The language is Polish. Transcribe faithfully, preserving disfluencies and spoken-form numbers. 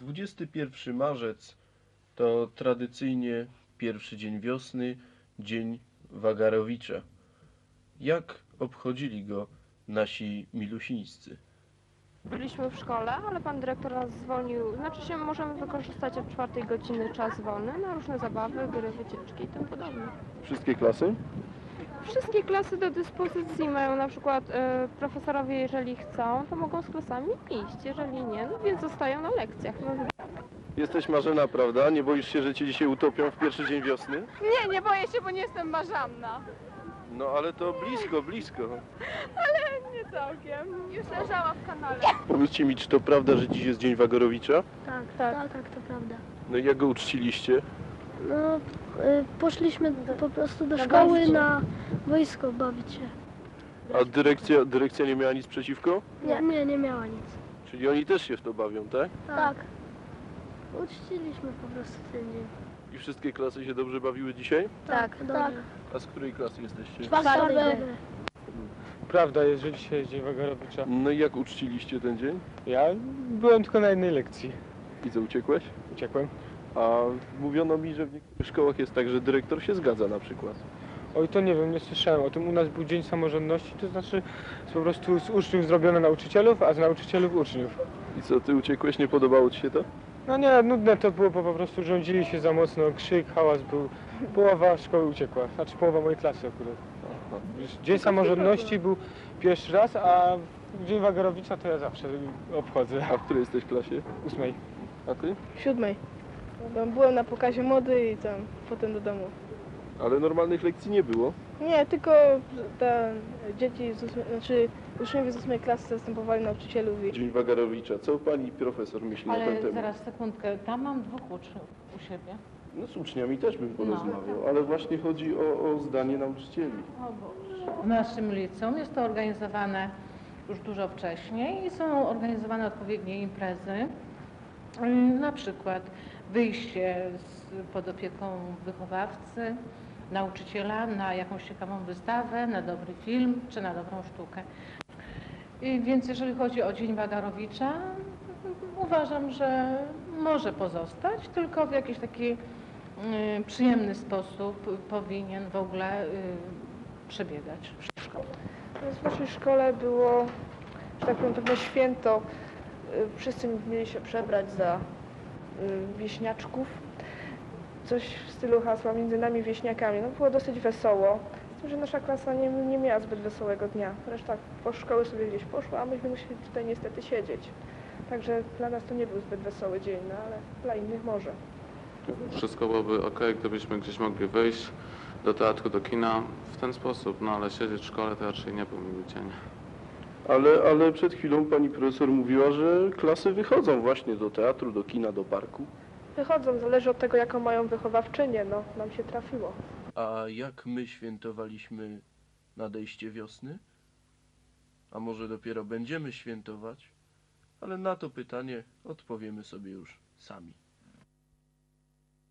dwudziesty pierwszy marzec to tradycyjnie pierwszy dzień wiosny, dzień Wagarowicza. Jak obchodzili go nasi milusińscy? Byliśmy w szkole, ale pan dyrektor nas zwolnił. Znaczy się możemy wykorzystać od czwartej godziny czas wolny na różne zabawy, gry, wycieczki i tym podobne. Wszystkie klasy? Wszystkie klasy do dyspozycji mają, na przykład e, profesorowie, jeżeli chcą, to mogą z klasami iść, jeżeli nie, no więc zostają na lekcjach. No. Jesteś Marzena, prawda? Nie boisz się, że cię dzisiaj utopią w pierwszy dzień wiosny? Nie, nie boję się, bo nie jestem marzanna. No ale to blisko, blisko. Ale nie całkiem. Już leżała w kanale. Powiedzcie mi, czy to prawda, że dziś jest dzień Wagarowicza? Tak, tak, tak, tak, to prawda. No i jak go uczciliście? No, y, poszliśmy po prostu do szkoły na wojsko bawić się. A dyrekcja, dyrekcja nie miała nic przeciwko? Nie, nie, nie miała nic. Czyli oni też się w to bawią, tak? Tak. Uczciliśmy po prostu ten dzień. I wszystkie klasy się dobrze bawiły dzisiaj? Tak, tak. A z której klasy jesteście? Czwarta B. Prawda jest, że dzisiaj jest dzień Wagarowicza. No i jak uczciliście ten dzień? Ja byłem tylko na jednej lekcji. I co, uciekłeś? Uciekłem. A mówiono mi, że w niektórych szkołach jest tak, że dyrektor się zgadza na przykład. Oj, to nie wiem, nie słyszałem o tym. U nas był dzień samorządności, to znaczy po prostu z uczniów zrobiono nauczycielów, a z nauczycielów uczniów. I co, ty uciekłeś? Nie podobało ci się to? No nie, nudne to było, bo po prostu rządzili się za mocno, krzyk, hałas był. Połowa szkoły uciekła, znaczy połowa mojej klasy akurat. Aha. Dzień samorządności był pierwszy raz, a dzień Wagarowicza to ja zawsze obchodzę. A w której jesteś klasie? Ósmej. A ty? W siódmej. Byłem na pokazie mody i tam potem do domu. Ale normalnych lekcji nie było. Nie, tylko te dzieci, z ósmej, znaczy uczniowie z ósmej klasy zastępowali nauczycielów i... Dzień Wagarowicza. Co pani profesor myśli na ten Ale temat? zaraz, sekundkę, tam mam dwóch uczniów u siebie. No z uczniami też bym porozmawiał, ale właśnie chodzi o, o zdanie nauczycieli. O Boże. W naszym liceum jest to organizowane już dużo wcześniej i są organizowane odpowiednie imprezy. Ym, Na przykład wyjście z, pod opieką wychowawcy, nauczyciela na jakąś ciekawą wystawę, na dobry film czy na dobrą sztukę. I więc jeżeli chodzi o Dzień Wagarowicza, uważam, że może pozostać, tylko w jakiś taki y, przyjemny sposób powinien w ogóle y, przebiegać w szkole. W naszej szkole było, że tak powiem, pewne święto. Y, Wszyscy mieli się przebrać za y, wieśniaczków. Coś w stylu hasła między nami wieśniakami. No, było dosyć wesoło. Z tym, że nasza klasa nie, nie miała zbyt wesołego dnia. Reszta po szkoły sobie gdzieś poszła, a myśmy musieli tutaj niestety siedzieć. Także dla nas to nie był zbyt wesoły dzień, no ale dla innych może. Wszystko byłoby ok, gdybyśmy gdzieś mogli wyjść do teatru, do kina w ten sposób, no ale siedzieć w szkole to raczej nie był miły dzień. Ale, ale przed chwilą pani profesor mówiła, że klasy wychodzą właśnie do teatru, do kina, do parku. Wychodzą, zależy od tego, jaką mają wychowawczynię, no, nam się trafiło. A jak my świętowaliśmy nadejście wiosny? A może dopiero będziemy świętować? Ale na to pytanie odpowiemy sobie już sami.